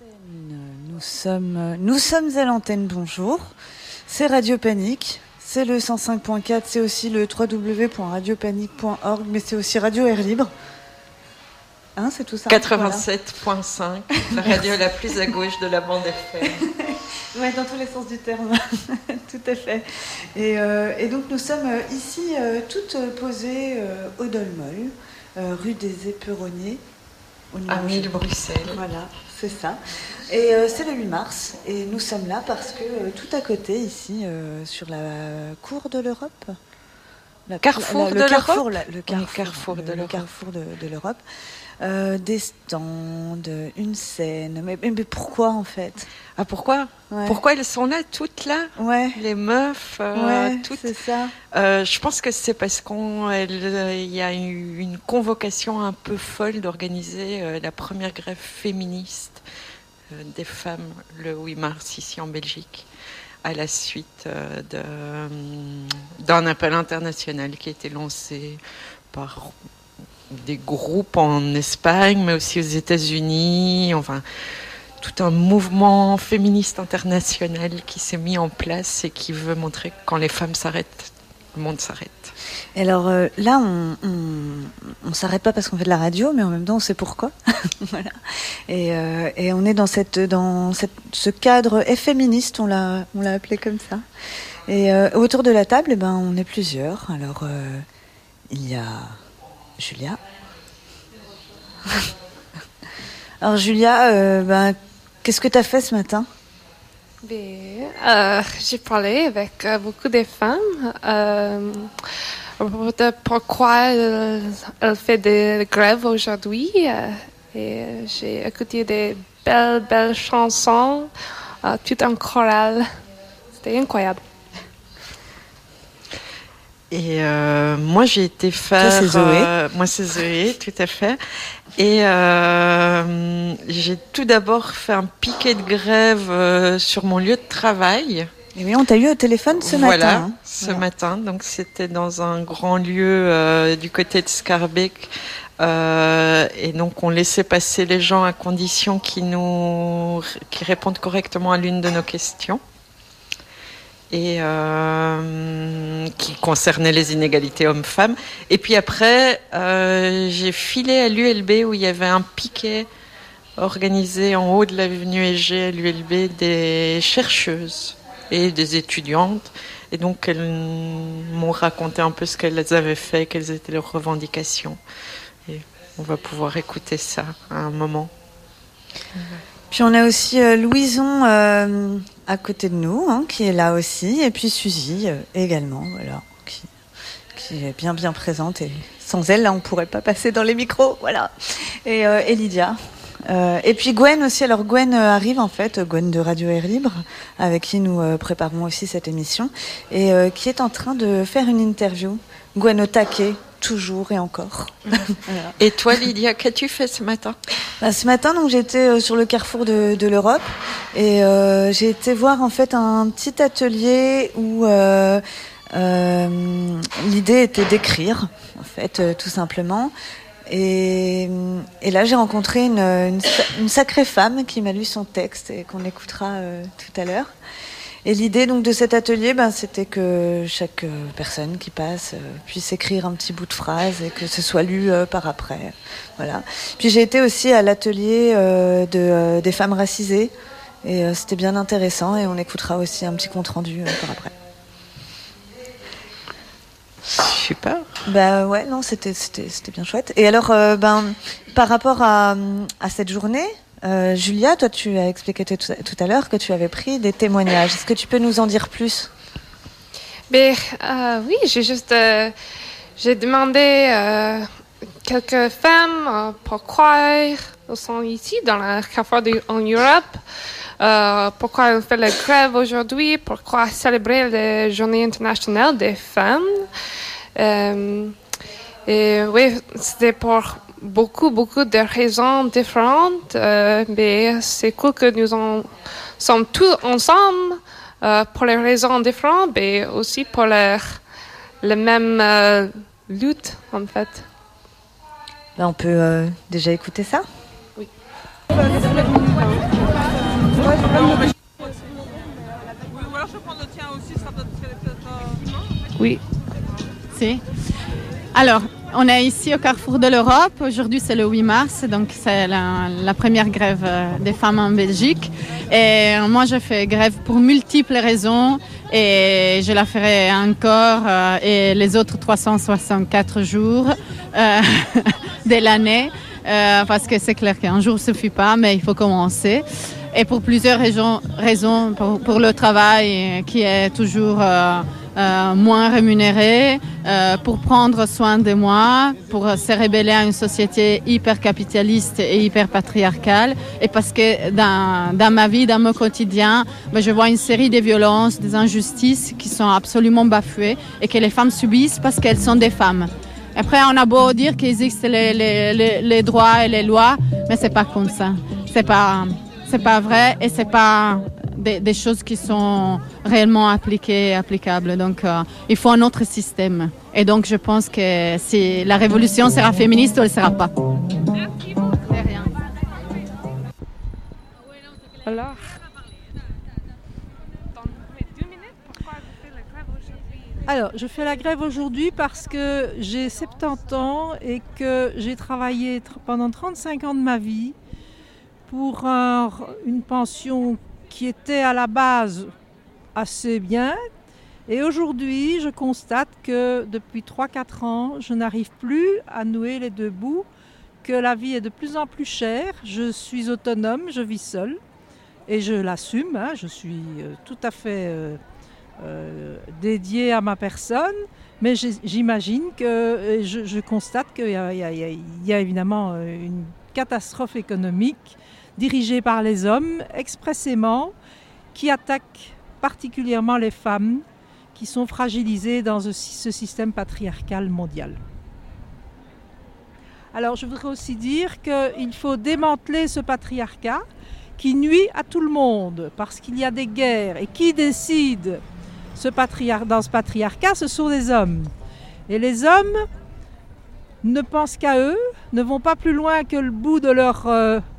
Nous sommes à l'antenne, bonjour. C'est Radio Panique, c'est le 105.4, c'est aussi le www.radiopanique.org, mais c'est aussi Radio Air Libre. Hein, c'est tout ça. 87.5, la radio la plus à gauche de la bande FM. Oui, dans tous les sens du terme, tout à fait. Et donc nous sommes ici toutes posées au Dolmol, rue des Éperonniers. À 1000 Bruxelles. Voilà, c'est ça. Et c'est le 8 mars, et nous sommes là parce que tout à côté, ici, sur la cour de l'Europe, le carrefour de l'Europe, des stands, une scène. Mais pourquoi en fait? Ah, pourquoi? Ouais. Pourquoi elles sont là, toutes là? Ouais. Les meufs, toutes. C'est ça. Je pense que c'est parce qu'il y a eu une convocation un peu folle d'organiser la première grève féministe des femmes le 8 mars ici en Belgique, à la suite d'un appel international qui a été lancé par des groupes en Espagne, mais aussi aux États-Unis, enfin tout un mouvement féministe international qui s'est mis en place et qui veut montrer que quand les femmes s'arrêtent, le monde s'arrête. Et alors là, on s'arrête pas parce qu'on fait de la radio, mais en même temps, on sait pourquoi. Voilà. Et on est dans ce cadre féministe, on l'a appelé comme ça. Et autour de la table, on est plusieurs. Alors, il y a Julia. Alors Julia, qu'est-ce que tu as fait ce matin? J'ai parlé avec beaucoup de femmes de pourquoi elles font des grèves aujourd'hui. Et j'ai écouté des belles chansons, tout en chorale. C'était incroyable. Et moi, j'ai été faire... Toi, c'est Zoé. Moi, c'est Zoé, tout à fait. Et j'ai tout d'abord fait un piquet de grève sur mon lieu de travail. Et oui, on t'a eu au téléphone ce matin. Ce matin. Donc, c'était dans un grand lieu du côté de Schaerbeek. Et donc, on laissait passer les gens à condition qu'ils répondent correctement à l'une de nos questions. Et qui concernait les inégalités hommes-femmes. Et puis après, j'ai filé à l'ULB où il y avait un piquet organisé en haut de l'avenue Égée à l'ULB des chercheuses et des étudiantes. Et donc, elles m'ont raconté un peu ce qu'elles avaient fait, quelles étaient leurs revendications. Et on va pouvoir écouter ça à un moment. Puis on a aussi Louison à côté de nous, qui est là aussi, et puis Suzy également, voilà, qui est bien présente. Et sans elle, là, on pourrait pas passer dans les micros, voilà. Et Lydia. Et puis Gwen aussi. Alors Gwen arrive en fait, Gwen de Radio Air Libre, avec qui nous préparons aussi cette émission, et qui est en train de faire une interview. Gwen au taquet. Toujours et encore. Voilà. Et toi, Lydia, qu'as-tu fait ce matin? Ce matin, donc, j'étais sur le carrefour de l'Europe et j'ai été voir en fait un petit atelier où l'idée était d'écrire, en fait, tout simplement. Et là, j'ai rencontré une sacrée femme qui m'a lu son texte et qu'on écoutera tout à l'heure. Et l'idée donc de cet atelier, c'était que chaque personne qui passe puisse écrire un petit bout de phrase et que ce soit lu par après. Voilà. Puis j'ai été aussi à l'atelier des femmes racisées et c'était bien intéressant et on écoutera aussi un petit compte rendu par après. Super. Ouais, non, c'était bien chouette. Et alors, par rapport à cette journée. Julia, toi tu as expliqué tout à l'heure que tu avais pris des témoignages. Est-ce que tu peux nous en dire plus? Oui, j'ai demandé quelques femmes pourquoi elles sont ici dans le carrefour en Europe, pourquoi elles font la grève aujourd'hui, pourquoi célébrer la journée internationale des femmes. Et oui, c'était pour beaucoup de raisons différentes, mais c'est cool que nous sommes tous ensemble pour les raisons différentes, mais aussi pour la même lutte, en fait. On peut déjà écouter ça? Oui. Merci. Alors, on est ici au carrefour de l'Europe. Aujourd'hui, c'est le 8 mars, donc c'est la première grève des femmes en Belgique. Et moi, je fais grève pour multiples raisons et je la ferai encore et les autres 364 jours de l'année parce que c'est clair qu'un jour ne suffit pas, mais il faut commencer. Et pour plusieurs raisons pour le travail qui est toujours moins rémunéré, pour prendre soin de moi, pour se rebeller à une société hyper capitaliste et hyper patriarcale, et parce que dans ma vie, dans mon quotidien, je vois une série de violences, des injustices qui sont absolument bafouées et que les femmes subissent parce qu'elles sont des femmes. Après, on a beau dire qu'il existe les droits et les lois, mais c'est pas comme ça. C'est pas vrai et c'est pas des choses qui sont réellement applicables. Donc, il faut un autre système. Et donc, je pense que si la révolution sera féministe ou elle ne sera pas. Merci beaucoup. De rien. Alors, dans 2 minutes, pourquoi vous faites la grève aujourd'hui? Alors, je fais la grève aujourd'hui parce que j'ai 70 ans et que j'ai travaillé pendant 35 ans de ma vie pour une pension qui était à la base assez bien. Et aujourd'hui, je constate que depuis 3-4 ans, je n'arrive plus à nouer les deux bouts, que la vie est de plus en plus chère. Je suis autonome, je vis seule et je l'assume. Hein, je suis tout à fait dédiée à ma personne. Mais j'imagine que je constate qu'il y a évidemment une catastrophe économique dirigée par les hommes expressément, qui attaque particulièrement les femmes qui sont fragilisées dans ce système patriarcal mondial. Alors je voudrais aussi dire qu'il faut démanteler ce patriarcat qui nuit à tout le monde parce qu'il y a des guerres et qui décide dans ce patriarcat, ce sont les hommes. Et les hommes ne pensent qu'à eux, ne vont pas plus loin que le bout de leur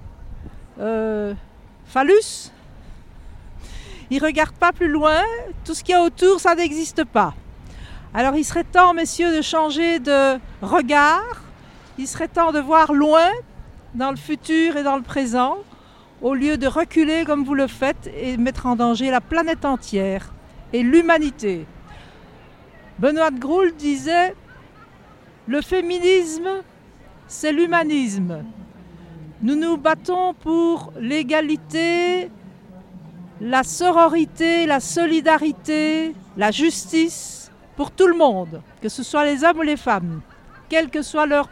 phallus. Ils ne regardent pas plus loin, tout ce qu'il y a autour, ça n'existe pas. Alors il serait temps, messieurs, de changer de regard, il serait temps de voir loin, dans le futur et dans le présent, au lieu de reculer comme vous le faites et mettre en danger la planète entière et l'humanité. Benoît de Groult disait « Le féminisme, c'est l'humanisme ». Nous nous battons pour l'égalité, la sororité, la solidarité, la justice pour tout le monde, que ce soit les hommes ou les femmes, quelle que soit leur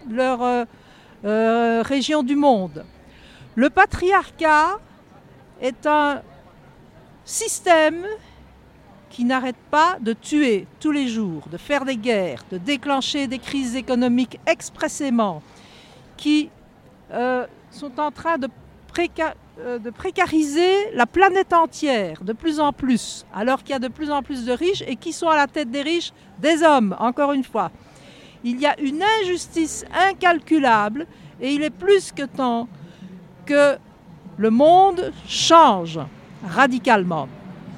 région du monde. Le patriarcat est un système qui n'arrête pas de tuer tous les jours, de faire des guerres, de déclencher des crises économiques expressément, qui sont en train de précariser la planète entière de plus en plus, alors qu'il y a de plus en plus de riches et qui sont à la tête des riches, des hommes, encore une fois. Il y a une injustice incalculable et il est plus que temps que le monde change radicalement.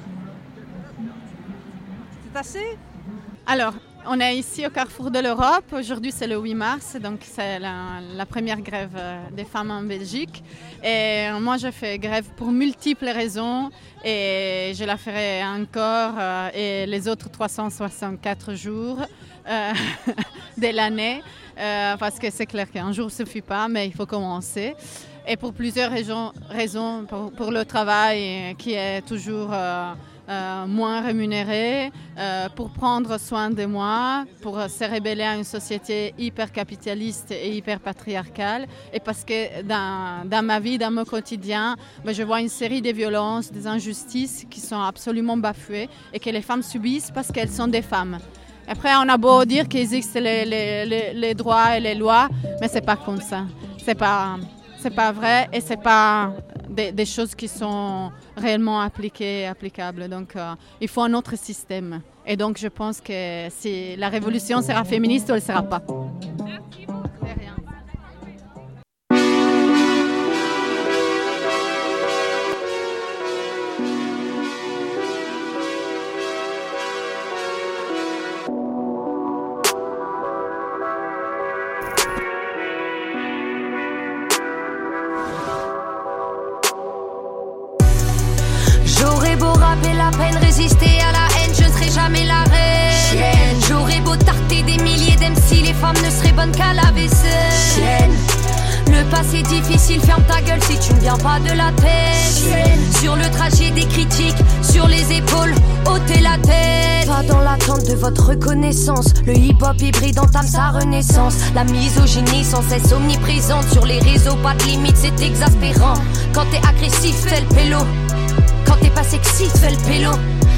C'est assez ? Alors, on est ici au carrefour de l'Europe. Aujourd'hui, c'est le 8 mars, donc c'est la première grève des femmes en Belgique. Et moi, je fais grève pour multiples raisons et je la ferai encore et les autres 364 jours de l'année parce que c'est clair qu'un jour ne suffit pas, mais il faut commencer. Et pour plusieurs raisons pour le travail qui est toujours moins rémunéré, pour prendre soin de moi, pour se rebeller à une société hyper capitaliste et hyper patriarcale, et parce que dans ma vie, dans mon quotidien, je vois une série de violences, des injustices qui sont absolument bafouées et que les femmes subissent parce qu'elles sont des femmes. Après, on a beau dire qu'il existe les droits et les lois, mais c'est pas comme ça. C'est pas vrai et c'est pas des choses qui sont réellement applicables. Donc, il faut un autre système. Et donc, je pense que si la révolution sera féministe ou elle ne sera pas. Merci beaucoup. De rien. la peine, résister à la haine, je ne serai jamais la reine. Chienne. J'aurais beau tarter des milliers d'MC, les femmes ne seraient bonnes qu'à la vaisselle. Chienne. Le passé difficile, ferme ta gueule si tu ne viens pas de la tête. Chienne. Sur le trajet des critiques, sur les épaules, ôtez la tête. Pas dans l'attente de votre reconnaissance. Le hip-hop hybride entame sa renaissance. La misogynie sans cesse omniprésente. Sur les réseaux, pas de limite, c'est exaspérant. Quand t'es agressif, fais le pélo. Quand t'es pas sexy, fais le pélo.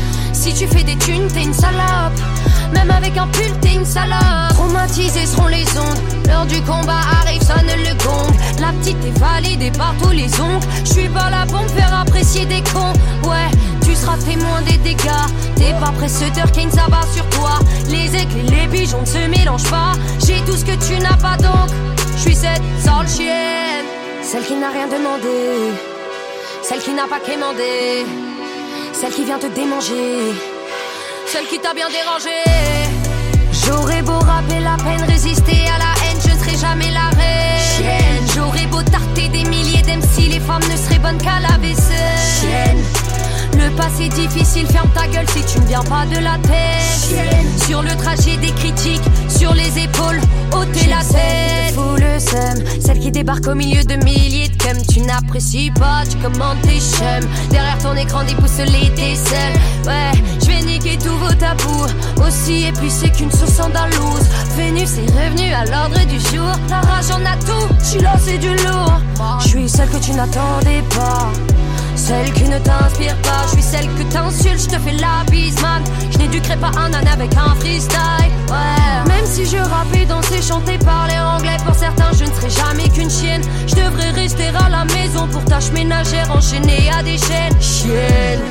Si tu fais des thunes, t'es une salope. Même avec un pull, t'es une salope. Traumatisés seront les ondes. L'heure du combat arrive, sonne le gong. La petite est validée par tous les ongles. J'suis pas là pour me faire apprécier des cons. Ouais, tu seras témoin des dégâts. T'es pas précédeur, Kane, ça va sur toi. Les aigles et les pigeons ne se mélangent pas. J'ai tout ce que tu n'as pas donc. J'suis cette sale chienne. Celle qui n'a rien demandé. Celle qui n'a pas quémandé. Celle qui vient te démanger. Celle qui t'a bien dérangé. J'aurais beau rapper la peine, résister à la haine, je ne serai jamais la reine. Chienne. J'aurais beau tarter des milliers d'MC, les femmes ne seraient bonnes qu'à la vaisselle. Chienne. Le passé difficile, ferme ta gueule si tu ne viens pas de la tête. Chienne. Sur le trajet des critiques, sur les épaules, ôtez la tête. Fous le seum, celle qui débarque au milieu de milliers de cums. Tu n'apprécies pas, tu commandes tes chums. Derrière ton écran déboussolé tes selles. Ouais, je vais niquer tous vos tabous. Aussi épicé qu'une sauce andalouse. Vénus est revenue à l'ordre du jour. La rage en a tout, j'suis là c'est du lourd. J'suis celle que tu n'attendais pas. Celle qui ne t'inspire pas, je suis celle que t'insultes, je te fais la bise, man. Je n'éduquerai pas un âne avec un freestyle, ouais. Même si je rappais, dansais, chantais, parlais anglais, pour certains je ne serai jamais qu'une chienne. Je devrais rester à la maison pour tâches ménagères enchaînées à des chaînes. Chienne.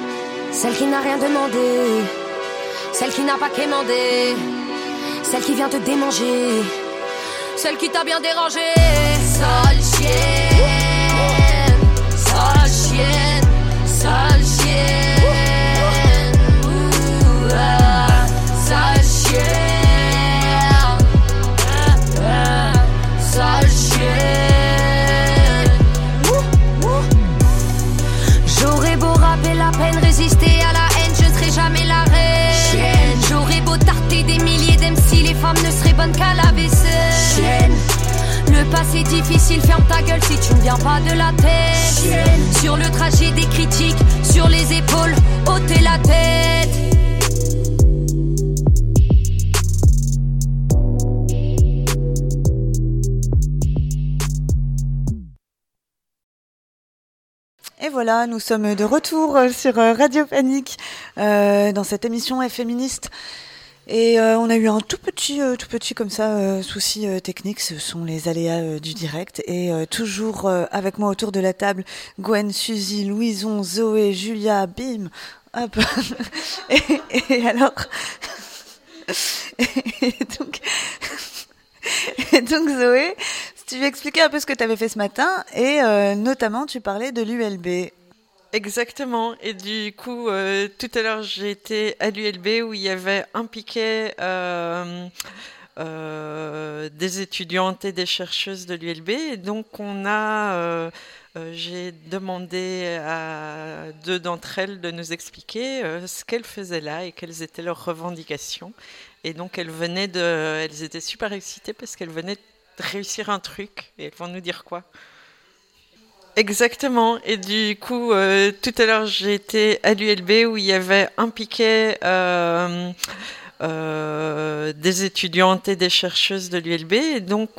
Celle qui n'a rien demandé, celle qui n'a pas quémandé, celle qui vient te démanger, celle qui t'a bien dérangé. Sale chienne. Sale chienne, sale chienne, ouh, ah, sale chienne, sale chienne. J'aurais beau rapper la peine, résister à la haine, je ne serai jamais la reine. Chienne. J'aurais beau tarter des milliers d'MC, les femmes ne seraient bonnes qu'à la vaisselle. Chienne. Le passé difficile, ferme ta gueule si tu ne viens pas de la tête. Chienne. Sur le trajet des critiques, sur les épaules, ôtez la tête. Et voilà, nous sommes de retour sur Radio Panique dans cette émission féministe. Et on a eu un tout petit comme ça souci technique, ce sont les aléas du direct. Et toujours avec moi autour de la table, Gwen, Suzy, Louison, Zoé, Julia, bim, hop. et alors, et donc Zoé, si tu veux expliquer un peu ce que tu avais fait ce matin, et notamment tu parlais de l'ULB. Exactement. Et du coup, tout à l'heure, j'ai été à l'ULB où il y avait un piquet des étudiantes et des chercheuses de l'ULB. Et donc, j'ai demandé à deux d'entre elles de nous expliquer ce qu'elles faisaient là et quelles étaient leurs revendications. Et donc, elles étaient super excitées parce qu'elles venaient de réussir un truc. Et elles vont nous dire quoi ? Exactement. Et du coup, tout à l'heure, j'ai été à l'ULB où il y avait un piquet des étudiantes et des chercheuses de l'ULB. Et donc,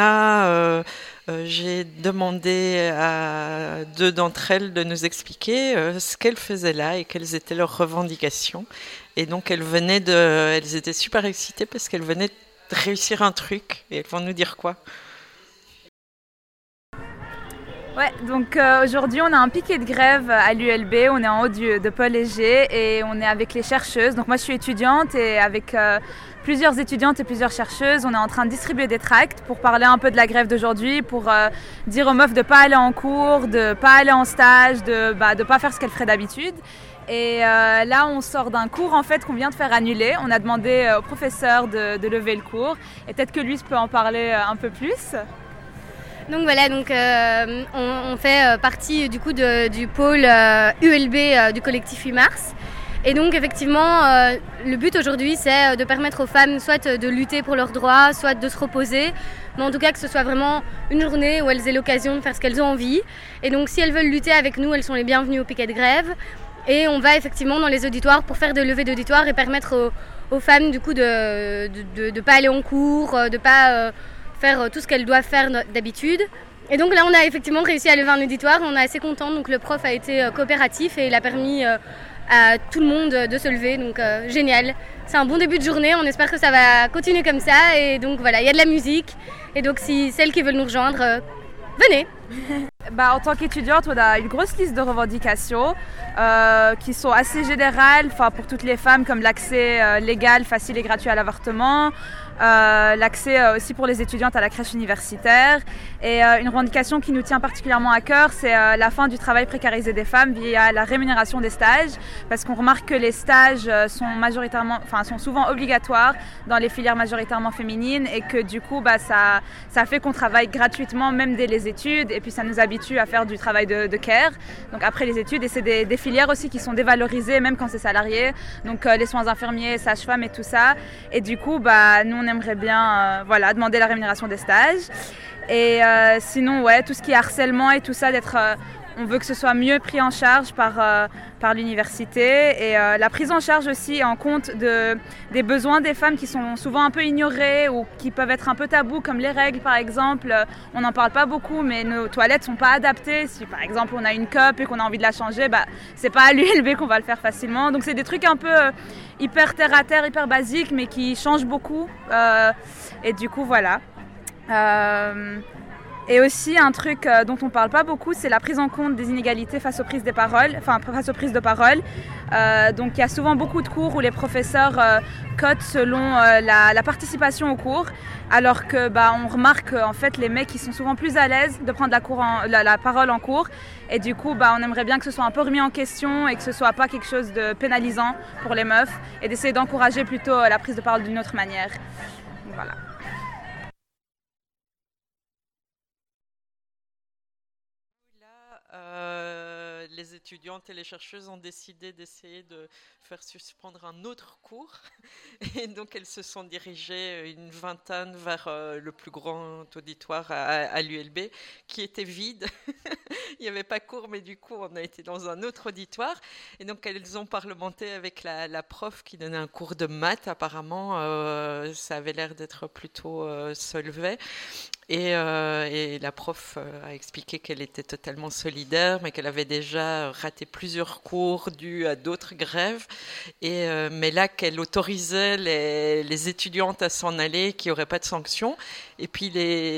j'ai demandé à deux d'entre elles de nous expliquer ce qu'elles faisaient là et quelles étaient leurs revendications. Et donc, elles étaient super excitées parce qu'elles venaient de réussir un truc. Et elles vont nous dire quoi ? Ouais, donc aujourd'hui on a un piquet de grève à l'ULB, on est en haut de Paul Léger et on est avec les chercheuses. Donc moi je suis étudiante et avec plusieurs étudiantes et plusieurs chercheuses, on est en train de distribuer des tracts pour parler un peu de la grève d'aujourd'hui, pour dire aux meufs de ne pas aller en cours, de ne pas aller en stage, de pas faire ce qu'elles feraient d'habitude. Et là on sort d'un cours en fait qu'on vient de faire annuler. On a demandé au professeur de lever le cours et peut-être que lui peut en parler un peu plus. Donc voilà, donc on fait partie du coup du pôle ULB du collectif 8 mars. Et donc effectivement, le but aujourd'hui, c'est de permettre aux femmes soit de lutter pour leurs droits, soit de se reposer, mais en tout cas que ce soit vraiment une journée où elles aient l'occasion de faire ce qu'elles ont envie. Et donc si elles veulent lutter avec nous, elles sont les bienvenues au piquet de grève. Et on va effectivement dans les auditoires pour faire des levées d'auditoire et permettre aux femmes du coup de pas aller en cours, de pas faire tout ce qu'elles doivent faire d'habitude. Et donc là, on a effectivement réussi à lever un auditoire, on est assez contents. Donc le prof a été coopératif et il a permis à tout le monde de se lever, donc génial. C'est un bon début de journée, on espère que ça va continuer comme ça. Et donc voilà, il y a de la musique. Et donc si celles qui veulent nous rejoindre, venez. En tant qu'étudiante, on a une grosse liste de revendications qui sont assez générales pour toutes les femmes, comme l'accès légal, facile et gratuit à l'avortement, l'accès aussi pour les étudiantes à la crèche universitaire. Et une revendication qui nous tient particulièrement à cœur, c'est la fin du travail précarisé des femmes via la rémunération des stages, parce qu'on remarque que les stages sont souvent obligatoires dans les filières majoritairement féminines et que du coup ça fait qu'on travaille gratuitement même dès les études, et puis ça nous habitue à faire du travail de care, donc après les études. Et c'est des filières aussi qui sont dévalorisées même quand c'est salarié, donc les soins infirmiers, sages-femmes et tout ça. Et du coup nous on aimerait bien demander la rémunération des stages. Et sinon tout ce qui est harcèlement et tout ça, on veut que ce soit mieux pris en charge par l'université, et la prise en charge aussi en compte des besoins des femmes qui sont souvent un peu ignorés ou qui peuvent être un peu tabous, comme les règles par exemple. On n'en parle pas beaucoup, mais nos toilettes sont pas adaptées. Si par exemple on a une cup et qu'on a envie de la changer, c'est pas à l'ULB qu'on va le faire facilement. Donc c'est des trucs un peu hyper terre à terre, hyper basiques, mais qui changent beaucoup. Et du coup voilà. Et aussi un truc dont on ne parle pas beaucoup, c'est la prise en compte des inégalités face aux prises de parole. Donc il y a souvent beaucoup de cours où les professeurs cotent selon la participation au cours, alors que on remarque en fait les mecs qui sont souvent plus à l'aise de prendre la parole en cours. Et du coup on aimerait bien que ce soit un peu remis en question et que ce soit pas quelque chose de pénalisant pour les meufs, et d'essayer d'encourager plutôt la prise de parole d'une autre manière. Voilà. Les étudiantes et les chercheuses ont décidé d'essayer de faire suspendre un autre cours, et donc elles se sont dirigées une vingtaine vers le plus grand auditoire à l'ULB, qui était vide. Il n'y avait pas cours, mais du coup on a été dans un autre auditoire, et donc elles ont parlementé avec la prof qui donnait un cours de maths. Apparemment ça avait l'air d'être plutôt Solvay. Et la prof a expliqué qu'elle était totalement solidaire, mais qu'elle avait déjà raté plusieurs cours dus à d'autres grèves, mais là qu'elle autorisait les étudiantes à s'en aller, qu'il n'y aurait pas de sanctions. Et puis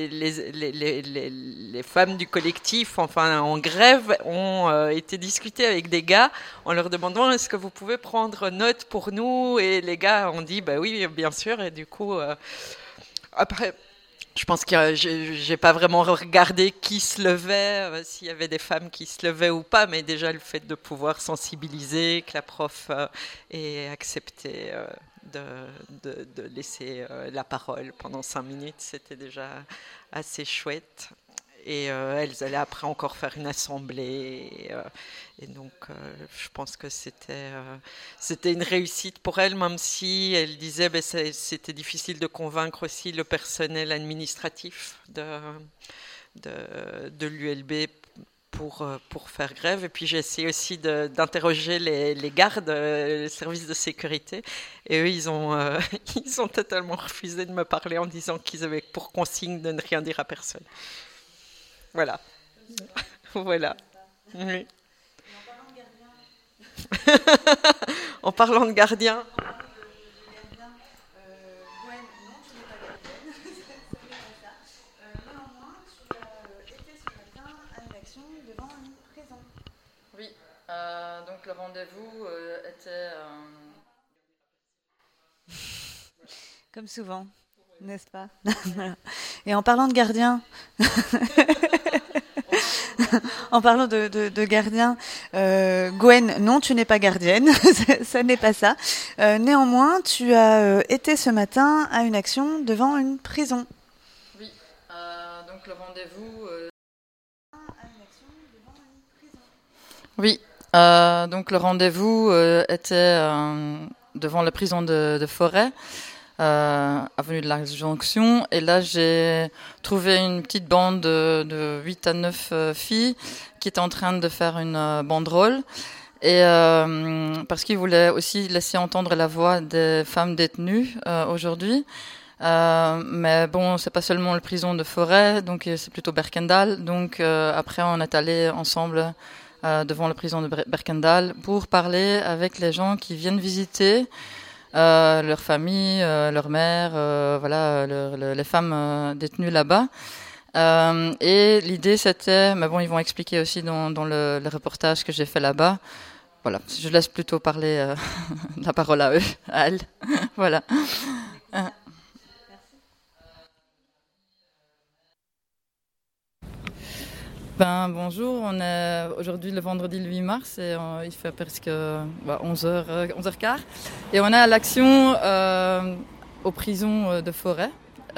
les femmes du collectif, en grève, ont été discutées avec des gars en leur demandant: est-ce que vous pouvez prendre note pour nous? Et les gars ont dit oui, bien sûr. Et du coup, après, je pense que j'ai pas vraiment regardé qui se levait, s'il y avait des femmes qui se levaient ou pas, mais déjà le fait de pouvoir sensibiliser, que la prof ait accepté de laisser la parole pendant 5 minutes, c'était déjà assez chouette. Et elles allaient après encore faire une assemblée. Et donc, je pense que c'était une réussite pour elles, même si elles disaient que c'était difficile de convaincre aussi le personnel administratif de l'ULB pour faire grève. Et puis j'ai essayé aussi d'interroger les gardes, le service de sécurité, et eux ils ont totalement refusé de me parler en disant qu'ils avaient pour consigne de ne rien dire à personne. Voilà. Voilà. Oui. En parlant de gardien. Oui, donc le rendez-vous était... Comme souvent, n'est-ce pas? Et en parlant de gardien... En parlant de gardien, Gwen, non, tu n'es pas gardienne, ça n'est pas ça. Néanmoins, tu as été ce matin à une action devant une prison. Oui, donc le rendez-vous... Oui, donc le rendez-vous était devant la prison de Forêt, avenue de la Jonction. Et là, j'ai trouvé une petite bande de 8 à 9 filles qui étaient en train de faire une banderole. Et parce qu'ils voulaient aussi laisser entendre la voix des femmes détenues aujourd'hui. Mais bon, c'est pas seulement la prison de Forêt, donc c'est plutôt Berkendal. Donc après, on est allé ensemble devant la prison de Berkendal pour parler avec les gens qui viennent visiter leur famille, leur mère, voilà, les femmes détenues là-bas. Et l'idée c'était, mais bon, ils vont expliquer aussi dans le reportage que j'ai fait là-bas. Voilà, je laisse plutôt parler la parole à eux, à elles. Voilà. Bonjour, on est aujourd'hui le vendredi le 8 mars et il fait presque 11h15 et on est à l'action aux prisons de Forêt,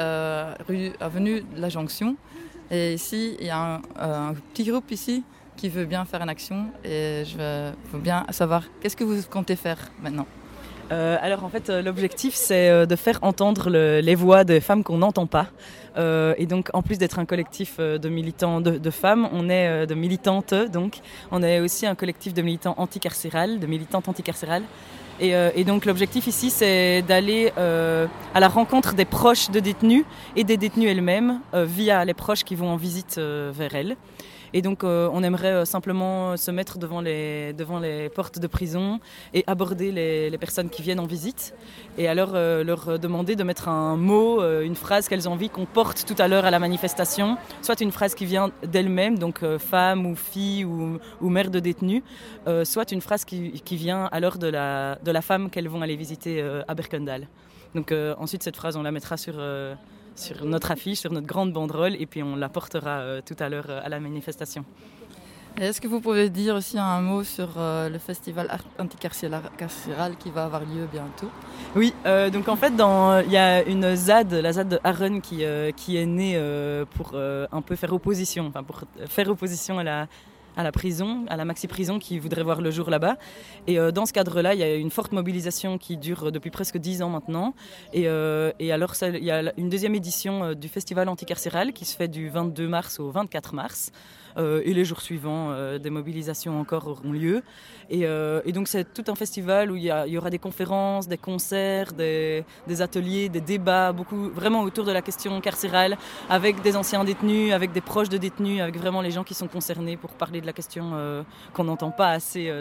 avenue de la Jonction. Et ici, il y a un petit groupe ici qui veut bien faire une action et je veux bien savoir qu'est-ce que vous comptez faire maintenant. Alors en fait, l'objectif c'est de faire entendre les voix des femmes qu'on n'entend pas. Et donc en plus d'être un collectif de militants de femmes, on est de militantes, donc on est aussi un collectif de militants anticarcérales, de militantes anticarcérales. Et donc l'objectif ici c'est d'aller à la rencontre des proches de détenus et des détenues elles-mêmes via les proches qui vont en visite vers elles. Et donc on aimerait simplement se mettre devant les portes de prison et aborder les personnes qui viennent en visite et alors leur demander de mettre un mot, une phrase qu'elles ont envie qu'on porte tout à l'heure à la manifestation, soit une phrase qui vient d'elles-mêmes, donc femme ou fille ou mère de détenus, soit une phrase qui vient alors de la femme qu'elles vont aller visiter à Berkendal. Donc ensuite cette phrase on la mettra sur notre affiche, sur notre grande banderole, et puis on la portera tout à l'heure à la manifestation. Et est-ce que vous pouvez dire aussi un mot sur le festival anticarcéral qui va avoir lieu bientôt ? Oui, donc en fait, il y a une ZAD, la ZAD de Arren, qui est née pour un peu faire opposition, pour faire opposition à la prison, à la maxi-prison qui voudrait voir le jour là-bas. Et dans ce cadre-là, il y a une forte mobilisation qui dure depuis presque 10 ans maintenant. Et alors, il y a une deuxième édition du festival anticarcéral qui se fait du 22 mars au 24 mars. Et les jours suivants, des mobilisations encore auront lieu. Et donc c'est tout un festival où il y aura des conférences, des concerts, des ateliers, des débats, beaucoup vraiment autour de la question carcérale, avec des anciens détenus, avec des proches de détenus, avec vraiment les gens qui sont concernés pour parler de la question qu'on n'entend pas assez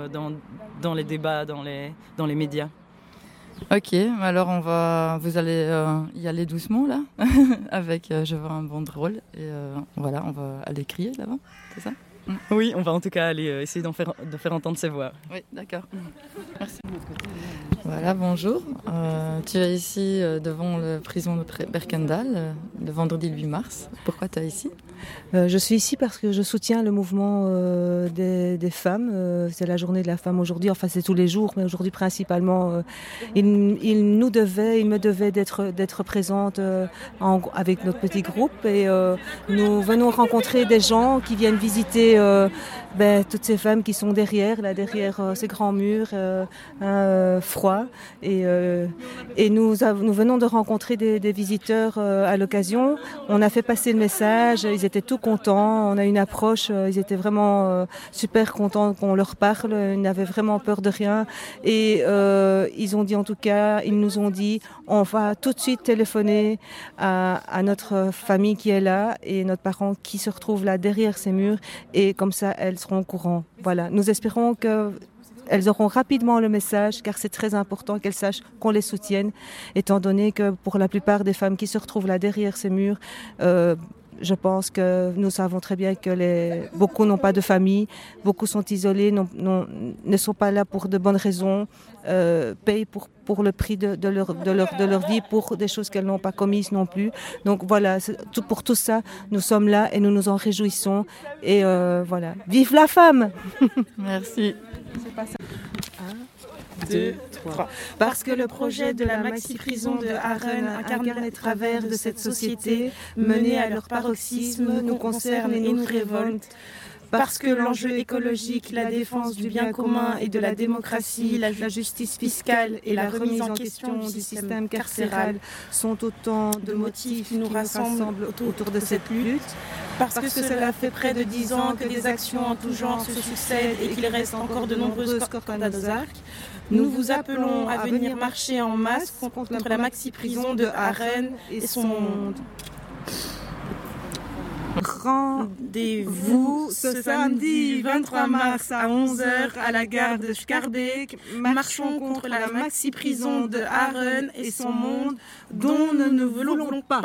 dans les débats, dans les médias. Ok, alors vous allez y aller doucement là, avec je vois un banderole et voilà, on va aller crier là-bas, c'est ça ? Oui, on va en tout cas aller essayer de faire entendre ses voix. Oui, d'accord. Merci. Voilà, bonjour. Tu es ici devant la prison de Berkendal, le vendredi 8 mars. Pourquoi tu es ici ? Je suis ici parce que je soutiens le mouvement des femmes. C'est la journée de la femme aujourd'hui, enfin c'est tous les jours, mais aujourd'hui principalement. Il me devait d'être présente avec notre petit groupe et nous venons rencontrer des gens qui viennent visiter toutes ces femmes qui sont derrière ces grands murs froids. Et nous venons de rencontrer des visiteurs à l'occasion. On a fait passer le message, ils étaient tout contents, on a une approche, ils étaient vraiment super contents qu'on leur parle, ils n'avaient vraiment peur de rien. Et ils nous ont dit, on va tout de suite téléphoner à notre famille qui est là et notre parent qui se retrouve là derrière ces murs et comme ça elles seront au courant. Voilà, nous espérons qu'elles auront rapidement le message car c'est très important qu'elles sachent qu'on les soutienne étant donné que pour la plupart des femmes qui se retrouvent là derrière ces murs, je pense que nous savons très bien que beaucoup n'ont pas de famille, beaucoup sont isolés, ne sont pas là pour de bonnes raisons, payent pour le prix de leur vie, pour des choses qu'elles n'ont pas commises non plus. Donc voilà, pour tout ça, nous sommes là et nous nous en réjouissons. Et voilà, vive la femme. Merci. C'est pas ça. 2, 3. Parce que le projet de la maxi-prison de Haren incarne les travers de cette société menée à leur paroxysme, nous concerne et nous révolte. Parce que l'enjeu écologique, la défense du bien commun et de la démocratie, la justice fiscale et la remise en question du système carcéral sont autant de motifs qui nous rassemblent autour de cette lutte. Parce que cela fait près de 10 ans que des actions en tout genre se succèdent et qu'il reste encore de nombreuses cordes à nos arcs, nous vous appelons à venir marcher en masse contre la maxi-prison de Haren et son monde. Rendez-vous ce samedi 23 mars à 11h à la gare de Schaerbeek. Marchons contre la maxi-prison de Haren et son monde dont nous ne voulons pas.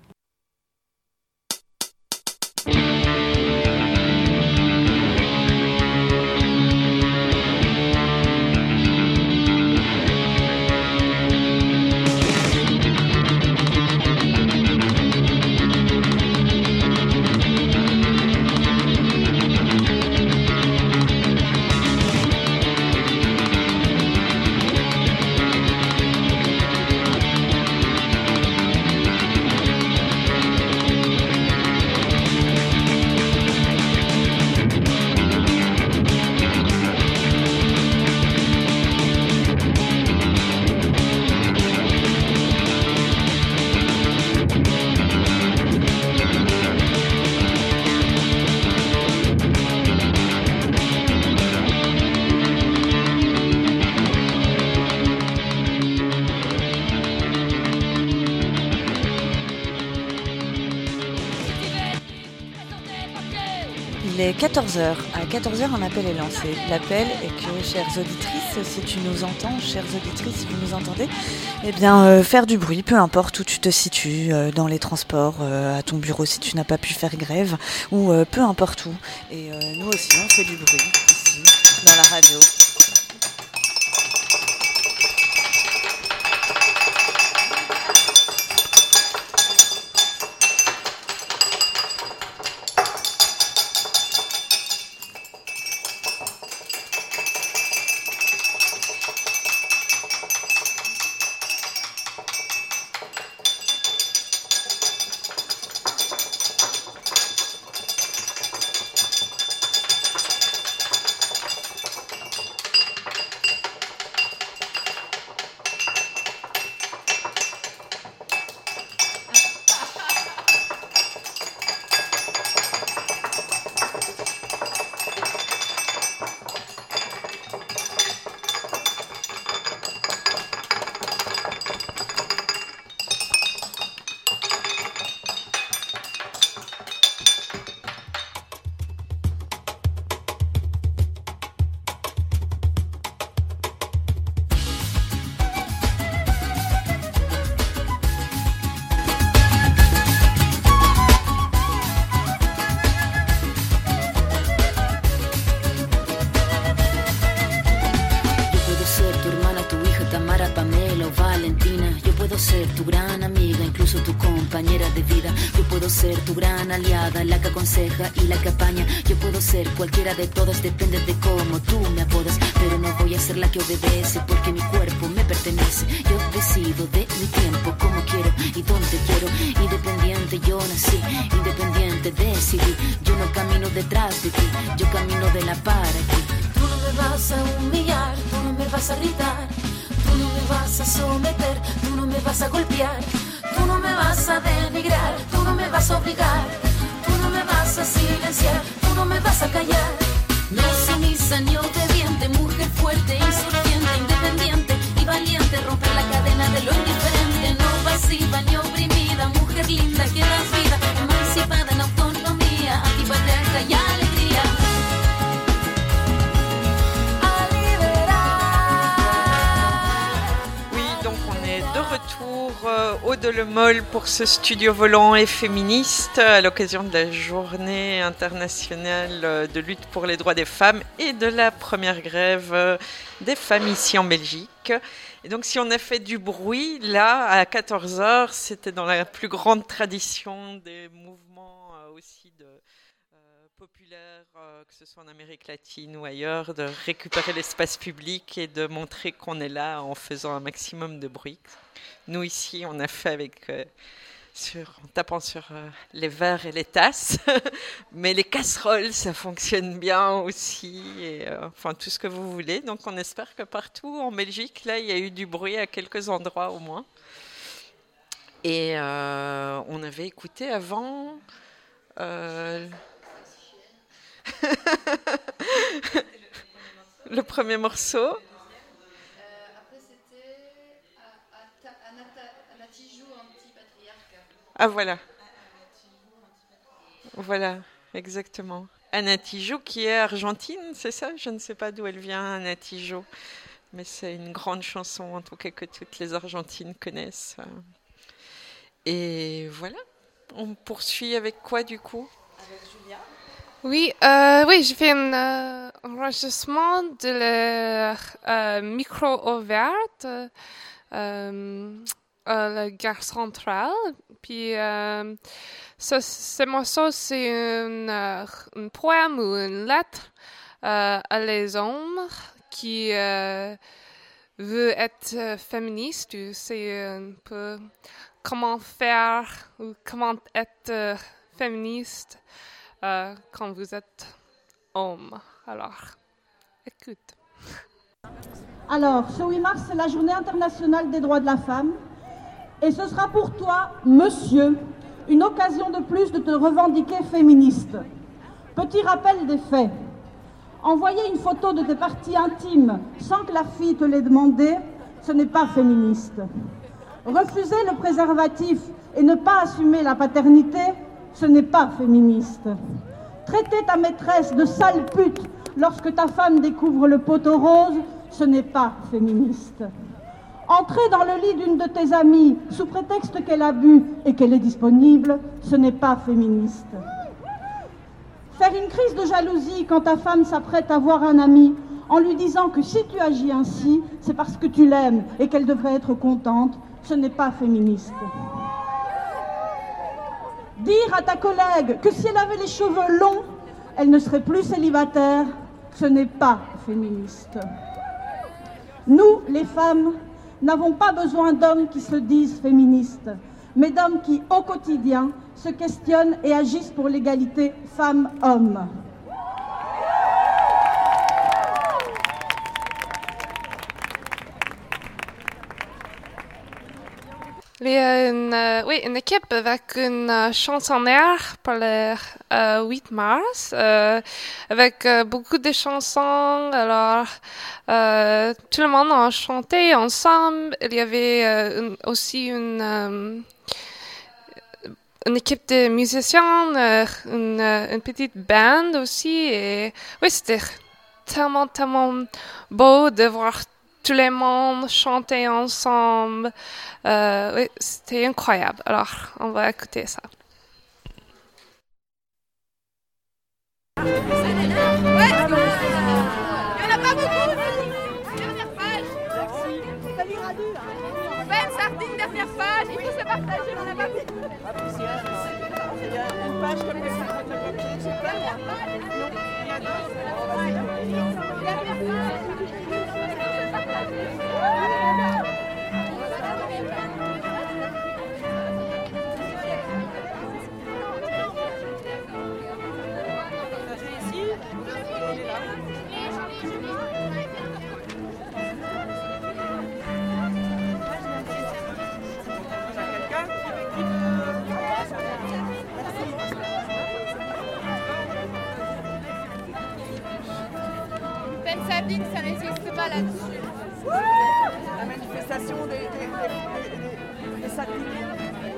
Il est 14h. À 14h, un appel est lancé. L'appel est que, chères auditrices, si tu nous entends, chères auditrices, si vous nous entendez, eh bien, faire du bruit, peu importe où tu te situes, dans les transports, à ton bureau si tu n'as pas pu faire grève, ou peu importe où. Et nous aussi, on fait du bruit, ici, dans la radio. Tu gran aliada, la que aconseja y la que apaña. Yo puedo ser cualquiera de todas, depende de cómo tú me apodas. Pero no voy a ser la que obedece, porque mi cuerpo me pertenece. Yo decido de mi tiempo, cómo quiero y dónde quiero. Independiente yo nací, independiente decidí. Yo no camino detrás de ti, yo camino de la para ti. Tú no me vas a humillar, tú no me vas a gritar. Tú no me vas a someter, tú no me vas a golpear. Tú no me vas a denigrar, tú no me vas a obligar, tú no me vas a silenciar, tú no me vas a callar. No sumisa ni obediente, mujer fuerte, insurgente, independiente y valiente, romper la cadena de lo indiferente, no pasiva ni oprimida, mujer linda que das vida, emancipada en autonomía, antipatriarca y alegría. De retour au Delemol pour ce studio volant et féministe à l'occasion de la journée internationale de lutte pour les droits des femmes et de la première grève des femmes ici en Belgique. Et donc si on a fait du bruit, là à 14h, c'était dans la plus grande tradition des mouvements aussi populaire, que ce soit en Amérique latine ou ailleurs, de récupérer l'espace public et de montrer qu'on est là en faisant un maximum de bruit. Nous ici, on a fait avec... en tapant sur les verres et les tasses, mais les casseroles, ça fonctionne bien aussi, et enfin tout ce que vous voulez. Donc on espère que partout en Belgique, là, il y a eu du bruit à quelques endroits au moins. Et on avait écouté avant... le premier morceau. Après, c'était Anatijou, anti-patriarcat. Ah, voilà. Voilà, exactement. Anatijou, qui est argentine, c'est ça? Je ne sais pas d'où elle vient, Anatijou. Mais c'est une grande chanson, en tout cas, que toutes les Argentines connaissent. Et voilà. On poursuit avec quoi, du coup? Avec Julia. Oui, j'ai fait un enregistrement de la micro ouverte, la gare centrale. Puis ce morceau, c'est un poème ou une lettre à les hommes qui veut être féministe. C'est un peu comment faire ou comment être féministe. Quand vous êtes homme. Alors, écoute. Alors, ce 8 mars, c'est la journée internationale des droits de la femme. Et ce sera pour toi, monsieur, une occasion de plus de te revendiquer féministe. Petit rappel des faits. Envoyer une photo de tes parties intimes sans que la fille te l'ait demandé, ce n'est pas féministe. Refuser le préservatif et ne pas assumer la paternité, ce n'est pas féministe. Traiter ta maîtresse de sale pute lorsque ta femme découvre le poteau rose, ce n'est pas féministe. Entrer dans le lit d'une de tes amies sous prétexte qu'elle a bu et qu'elle est disponible, ce n'est pas féministe. Faire une crise de jalousie quand ta femme s'apprête à voir un ami en lui disant que si tu agis ainsi, c'est parce que tu l'aimes et qu'elle devrait être contente, ce n'est pas féministe. Dire à ta collègue que si elle avait les cheveux longs, elle ne serait plus célibataire, ce n'est pas féministe. Nous, les femmes, n'avons pas besoin d'hommes qui se disent féministes, mais d'hommes qui, au quotidien, se questionnent et agissent pour l'égalité femmes-hommes. Une équipe avec une chansonnière pour le 8 mars, avec beaucoup de chansons. Alors, tout le monde a chanté ensemble. Il y avait aussi une équipe de musiciens, une petite band aussi. Et oui, c'était tellement beau de voir tout le monde chanter ensemble. Oui, c'était incroyable. Alors, on va écouter ça. Ouais. Il n'y en a pas beaucoup. Dernière page. Ben, sardine, dernière page. Il faut se partager, on n'a pas beaucoup. Il y a une page comme ça. Ben Sardine, ça n'existe pas là-dessus. La manifestation des sardines.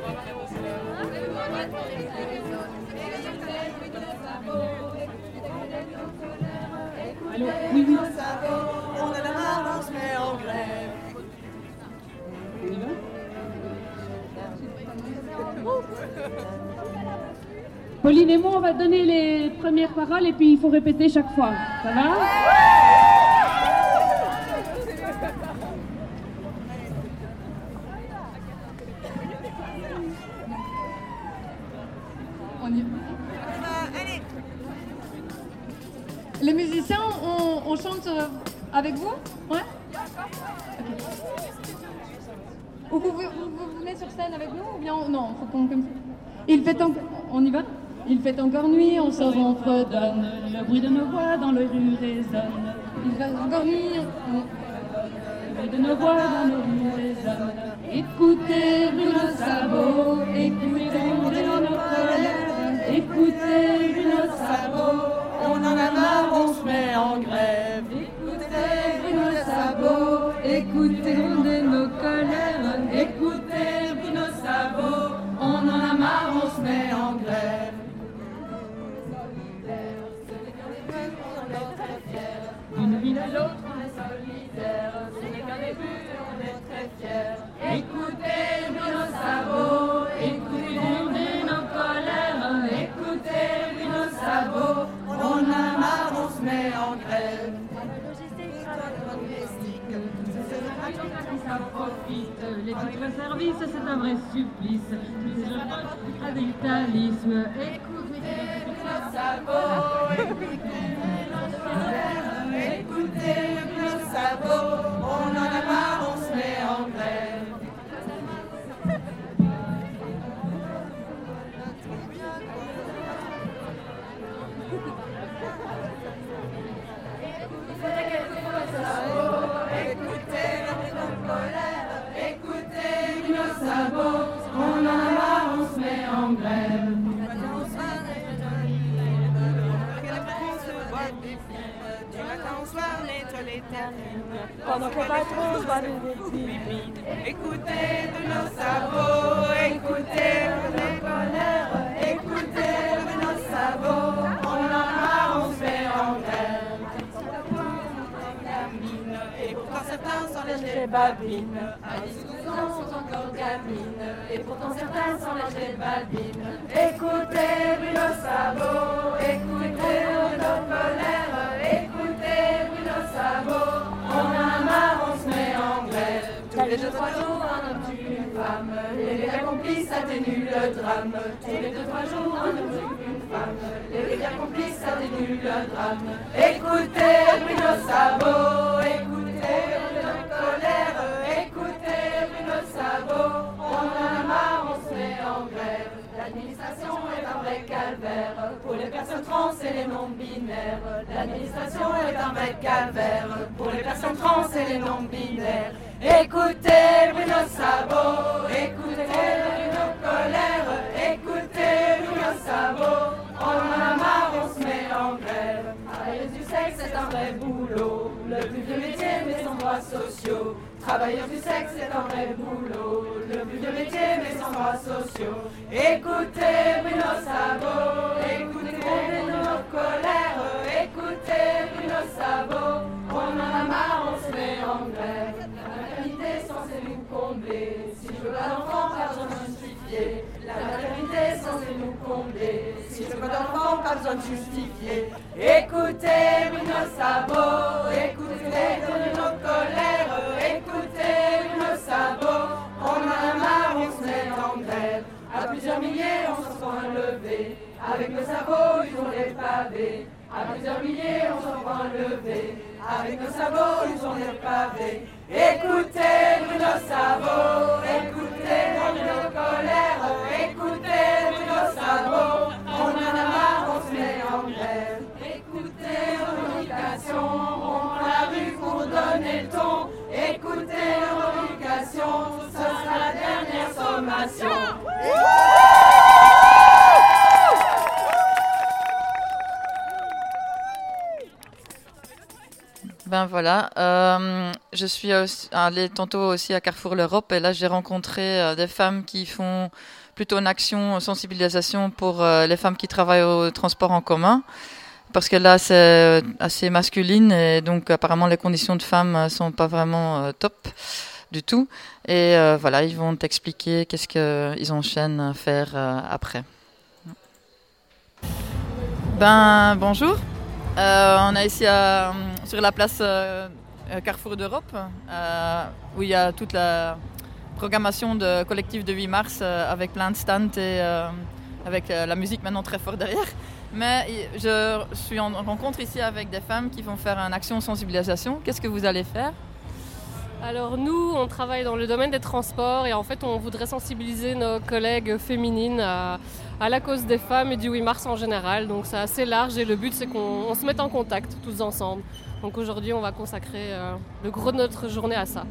Allô, oui. On a la marre, on se met en grève. Pauline et moi, on va donner les premières paroles et puis il faut répéter chaque fois. Ça va ? On y va. Allez. on chante avec vous? Ouais. Ou vous venez sur scène avec nous ou bien non, faut qu'on comme ça. On y va? Il fait encore nuit, on sort, on fredonne, le bruit de nos voix dans les rues résonne. Il fait encore nuit, le bruit de nos voix dans les rues résonne. Écoutez Bruno Sabot, écoutez nos colères, écoutez Bruno Sabot, on en a marre, on se met en grève. Écoutez Bruno Sabot, écoutez nos colères, écoutez Bruno Sabot, on en a marre, on se met en grève. D'une ville à l'autre, on est solidaire, ce n'est qu'un début, on est très fiers. Écoutez Bruno Sabot, écoutez nos colères, écoutez Bruno Sabot, on en a marre, on se met en grève. Ça profite, les titres services, c'est un vrai supplice. Tous ces jeunes à vitalisme. Écoutez Bruno Sabot, écoutez Bruno Sabot, on en a marre, on se met en grève. Écoutez Bruno Sabot, on en a marre, on se met en grève. Du matin au soir, les termine. Pendant que les patrons se battent des pipi. Écoutez Bruno Sabot, écoutez les colères, écoutez Bruno Sabot, on en a marre, on se met en grève. Et pourtant certains s'enlèvent les babines. À 10-12 ans sont encore gamines. Et pourtant certains s'enlèvent les babines. Écoutez Bruno Sabot, écoutez nos colères, écoutez Bruno Sabot, on en a marre, on se met en grève. Tous les 2-3 jours, un homme tue une femme. Les médias complices atténuent le drame. Tous les 2-3 jours, un homme tue une femme. Les médias complices atténuent le drame. Écoutez Bruno Sabot, écoutez nos colères, écoutez Bruno Sabot, on en a marre, on se met en grève. L'administration est un vrai calvaire pour les personnes trans et les non-binaires. L'administration est un vrai calvaire pour les personnes trans et les non-binaires. Écoutez Bruno Sabot, écoutez nos colères, écoutez Bruno Sabot, on en a marre, on se met en grève. Travailleuse du sexe, c'est un vrai boulot, le plus vieux métier mais sans droits sociaux. Travailleuse du sexe, c'est un vrai boulot, le plus vieux métier mais sans droits sociaux. Écoutez Bruno Sabot, écoutez nos colères, écoutez Bruno Sabot, on en a marre, on se met en grève. La maternité est censée nous combler, si je veux pas d'enfant, pas besoin de justifier. La maternité est censée nous combler, si je veux pas d'enfant, pas besoin de justifier. Écoutez Bruno Sabot, écoutez nos colères, écoutez Bruno Sabot, on en a marre, on se met en grève. À plusieurs milliers, on se prend un lever, avec nos sabots, ils ont les pavés. À plusieurs milliers, on se prend un lever, avec nos sabots, ils ont les pavés. Écoutez Bruno Sabot, écoutez nos colères, écoutez Bruno Sabot, on en a marre, on se met en grève. Écoutez revendications, on prend la rue pour donner le ton. Écoutez revendications, ce sera la dernière sommation. Ben voilà, je suis allée tantôt aussi à Carrefour l'Europe et là j'ai rencontré des femmes qui font plutôt une action sensibilisation pour les femmes qui travaillent au transport en commun parce que là c'est assez masculine et donc apparemment les conditions de femmes sont pas vraiment top du tout et voilà ils vont t'expliquer qu'est-ce qu'ils enchaînent à faire après. Ben bonjour. On est ici sur la place Carrefour d'Europe, où il y a toute la programmation de collectif de 8 mars avec plein de stands et avec la musique maintenant très fort derrière. Mais je suis en rencontre ici avec des femmes qui vont faire une action de sensibilisation. Qu'est-ce que vous allez faire ? Alors nous, on travaille dans le domaine des transports et en fait, on voudrait sensibiliser nos collègues féminines à la cause des femmes et du 8 mars en général. Donc c'est assez large et le but, c'est qu'on se mette en contact tous ensemble. Donc aujourd'hui, on va consacrer le gros de notre journée à ça.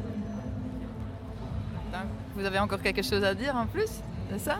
Vous avez encore quelque chose à dire en plus de ça ?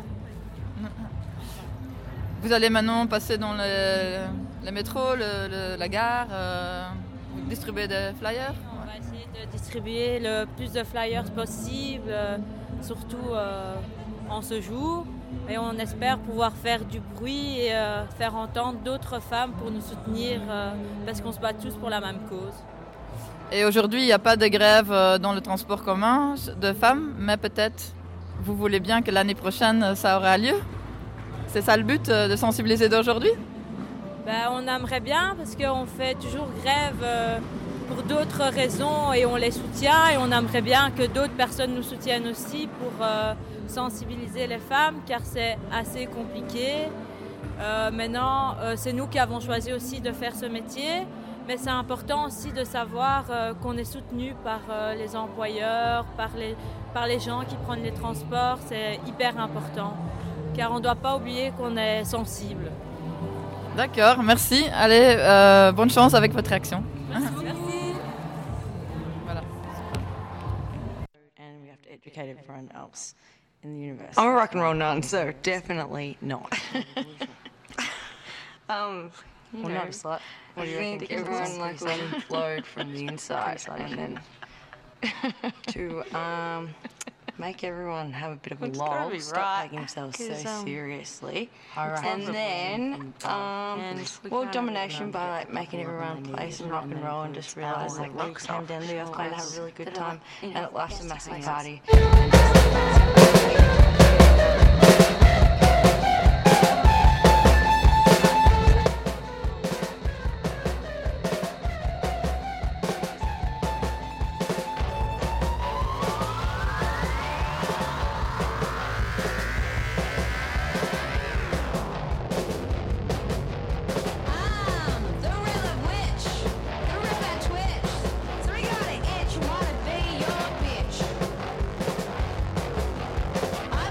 Vous allez maintenant passer dans le métro, la gare, distribuer des flyers ? On va essayer de distribuer le plus de flyers possible, surtout en ce jour. Et on espère pouvoir faire du bruit et faire entendre d'autres femmes pour nous soutenir parce qu'on se bat tous pour la même cause. Et aujourd'hui, il n'y a pas de grève dans le transport commun de femmes, mais peut-être vous voulez bien que l'année prochaine, ça aura lieu ? C'est ça le but de sensibiliser d'aujourd'hui ? On aimerait bien parce qu'on fait toujours grève pour d'autres raisons et on les soutient et on aimerait bien que d'autres personnes nous soutiennent aussi pour sensibiliser les femmes car c'est assez compliqué. Maintenant, c'est nous qui avons choisi aussi de faire ce métier, mais c'est important aussi de savoir qu'on est soutenu par les employeurs, par les gens qui prennent les transports, c'est hyper important car on ne doit pas oublier qu'on est sensible. D'accord, merci. Allez, bonne chance avec votre action. Merci. Voilà. And we have to educate everyone else in the universe. I'm a rock and roll nun, so definitely not. Well, not a slut. What do you think? Everyone likes to implode from the inside, and then to make everyone have a bit of a lull, stop taking themselves so seriously, and then domination by like making everyone play some rock and roll and just realize like rocks came down the earth and have a really good time, and at life's a massive party. I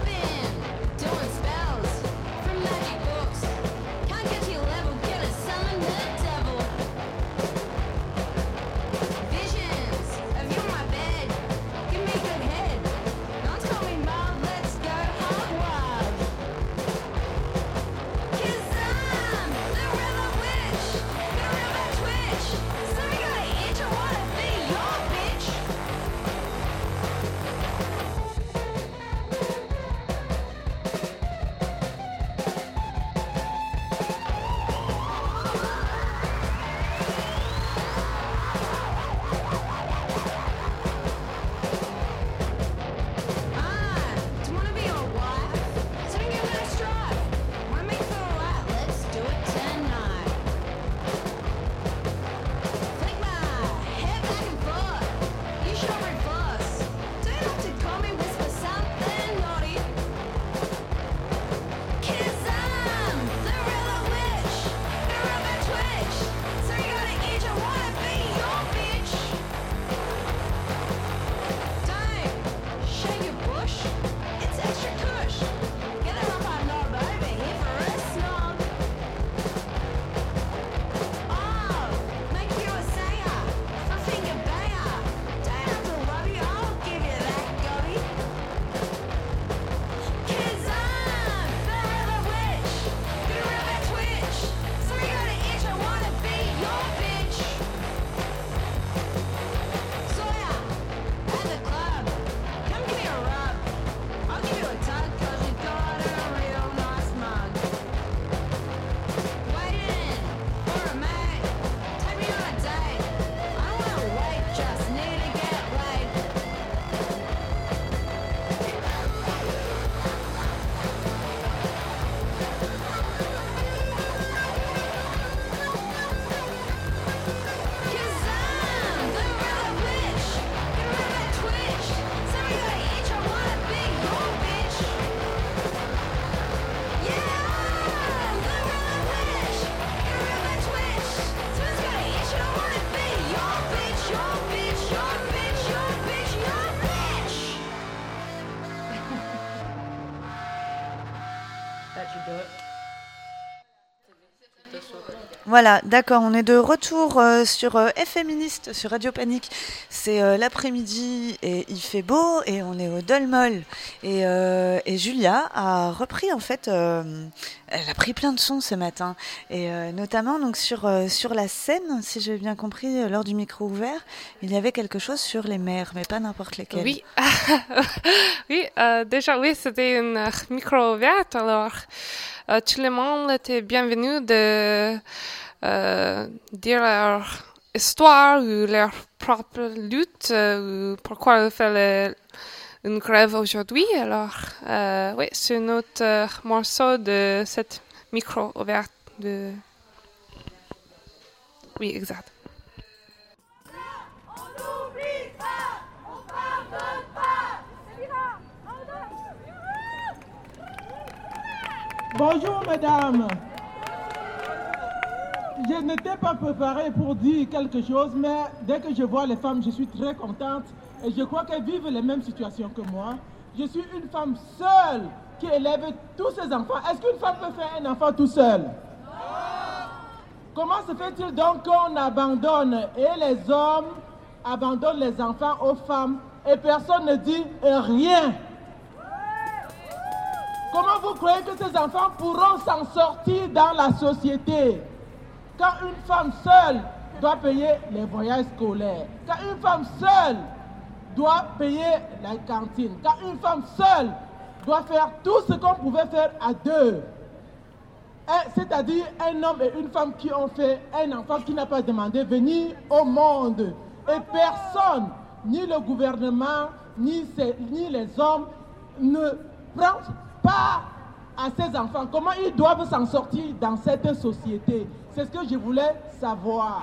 Voilà, d'accord, on est de retour sur Féministe, sur Radio Panique. C'est l'après-midi et il fait beau et on est au Dolmol. Et Julia a repris en fait, elle a pris plein de sons ce matin. Et notamment donc sur la scène, si j'ai bien compris, lors du micro ouvert, il y avait quelque chose sur les mers, mais pas n'importe lesquelles. Oui, oui, déjà oui, c'était une micro ouverte, alors tout le monde était bienvenu de dire leur histoire ou leur propre lutte, ou pourquoi ils font une grève aujourd'hui. Alors, oui, c'est un autre morceau de cette micro ouverte. Oui, exact. Bonjour mesdames. Je n'étais pas préparée pour dire quelque chose, mais dès que je vois les femmes, je suis très contente et je crois qu'elles vivent les mêmes situations que moi. Je suis une femme seule qui élève tous ses enfants. Est-ce qu'une femme peut faire un enfant tout seul? Comment se fait-il donc qu'on abandonne et les hommes abandonnent les enfants aux femmes et personne ne dit rien? Comment vous croyez que ces enfants pourront s'en sortir dans la société? Quand une femme seule doit payer les voyages scolaires, quand une femme seule doit payer la cantine, quand une femme seule doit faire tout ce qu'on pouvait faire à deux, c'est-à-dire un homme et une femme qui ont fait un enfant qui n'a pas demandé venir au monde. Et personne, ni le gouvernement, ni les hommes, ne prend pas à ces enfants. Comment ils doivent s'en sortir dans cette société? C'est ce que je voulais savoir.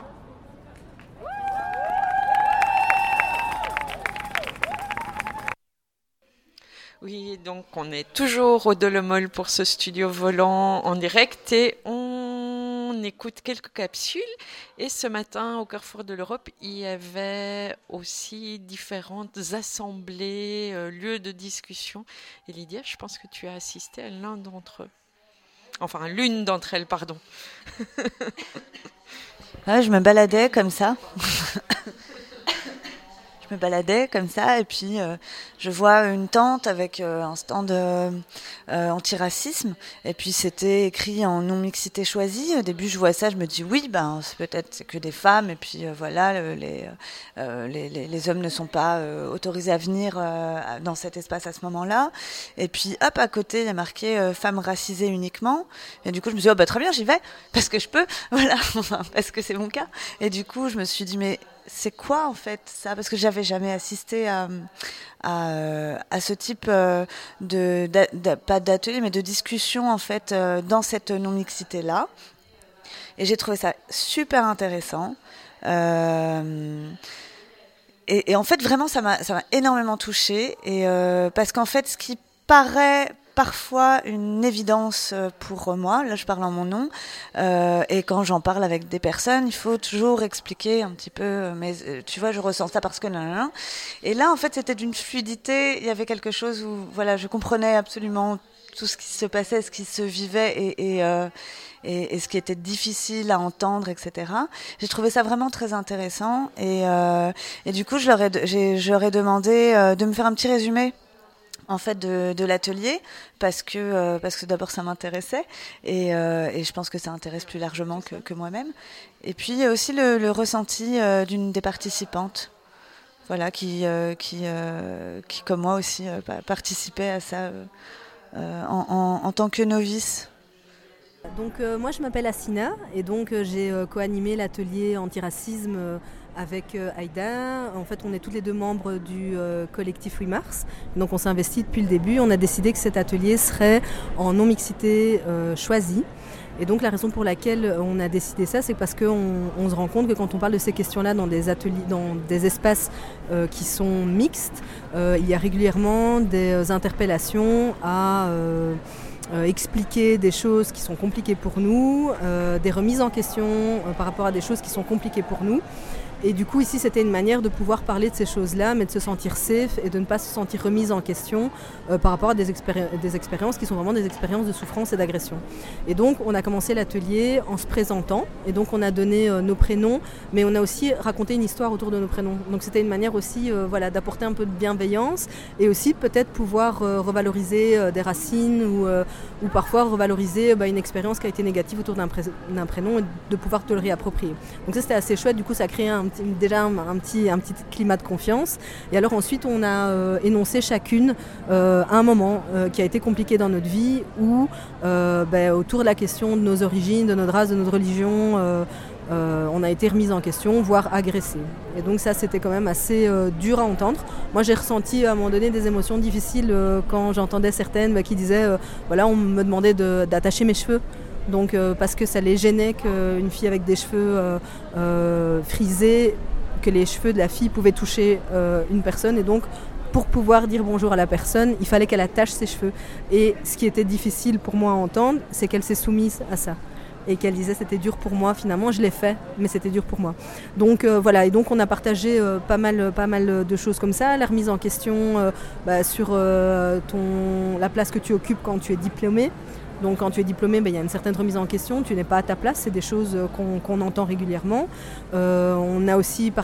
Oui, donc on est toujours au Dolomol pour ce studio volant en direct et on écoute quelques capsules. Et ce matin, au Carrefour de l'Europe, il y avait aussi différentes assemblées, lieux de discussion. Et Lydia, je pense que tu as assisté à l'un d'entre eux. Enfin, l'une d'entre elles, pardon. Ouais, je me baladais comme ça. Je me baladais comme ça et puis je vois une tente avec un stand anti-racisme et puis c'était écrit en non-mixité choisie. Au début, je vois ça, je me dis oui, ben c'est que des femmes et puis voilà, les hommes ne sont pas autorisés à venir dans cet espace à ce moment-là. Et puis hop, à côté, il y a marqué femmes racisées uniquement. Et du coup, je me suis dit oh, bah, très bien, j'y vais parce que je peux, voilà, parce que c'est mon cas. Et du coup, je me suis dit mais c'est quoi en fait ça? Parce que j'avais jamais assisté à ce type pas d'atelier mais de discussion en fait dans cette non-mixité là. Et j'ai trouvé ça super intéressant. Et en fait vraiment ça m'a énormément touchée et parce qu'en fait ce qui paraît parfois une évidence pour moi, là je parle en mon nom, et quand j'en parle avec des personnes, il faut toujours expliquer un petit peu, mais tu vois, je ressens ça parce que nanana. Et là, en fait, c'était d'une fluidité, il y avait quelque chose où, voilà, je comprenais absolument tout ce qui se passait, ce qui se vivait et ce qui était difficile à entendre, etc. J'ai trouvé ça vraiment très intéressant et du coup, je leur ai demandé de me faire un petit résumé en fait de l'atelier parce que d'abord ça m'intéressait et je pense que ça intéresse plus largement que moi-même et puis il y a aussi le ressenti d'une des participantes voilà qui comme moi aussi participait à ça en tant que novice. Donc moi je m'appelle Assina et donc j'ai co-animé l'atelier antiracisme avec Aïda. En fait, on est toutes les deux membres du collectif 8 mars. Donc, on s'est investi depuis le début. On a décidé que cet atelier serait en non-mixité choisie. Et donc, la raison pour laquelle on a décidé ça, c'est parce qu'on se rend compte que quand on parle de ces questions-là dans des ateliers, dans des espaces qui sont mixtes, il y a régulièrement des interpellations à expliquer des choses qui sont compliquées pour nous, des remises en question par rapport à des choses qui sont compliquées pour nous. Et du coup, ici, c'était une manière de pouvoir parler de ces choses-là, mais de se sentir safe et de ne pas se sentir remise en question par rapport à des expériences qui sont vraiment des expériences de souffrance et d'agression. Et donc, on a commencé l'atelier en se présentant. Et donc, on a donné nos prénoms, mais on a aussi raconté une histoire autour de nos prénoms. Donc, c'était une manière aussi d'apporter un peu de bienveillance et aussi peut-être pouvoir revaloriser des racines ou parfois revaloriser une expérience qui a été négative autour d'un prénom et de pouvoir te le réapproprier. Donc ça, c'était assez chouette. Du coup, ça a créé déjà un petit climat de confiance. Et alors ensuite, on a énoncé chacune un moment qui a été compliqué dans notre vie où autour de la question de nos origines, de notre race, de notre religion, on a été remis en question, voire agressé. Et donc ça, c'était quand même assez dur à entendre. Moi, j'ai ressenti à un moment donné des émotions difficiles quand j'entendais certaines qui disaient on me demandait d'attacher mes cheveux. Donc parce que ça les gênait qu'une fille avec des cheveux frisés, que les cheveux de la fille pouvaient toucher une personne. Et donc, pour pouvoir dire bonjour à la personne, il fallait qu'elle attache ses cheveux. Et ce qui était difficile pour moi à entendre, c'est qu'elle s'est soumise à ça. Et qu'elle disait c'était dur pour moi, finalement je l'ai fait, mais c'était dur pour moi. Donc et donc on a partagé pas mal de choses comme ça, la remise en question sur la place que tu occupes quand tu es diplômé. Donc quand tu es diplômé, il y a une certaine remise en question, tu n'es pas à ta place, c'est des choses qu'on entend régulièrement. On a aussi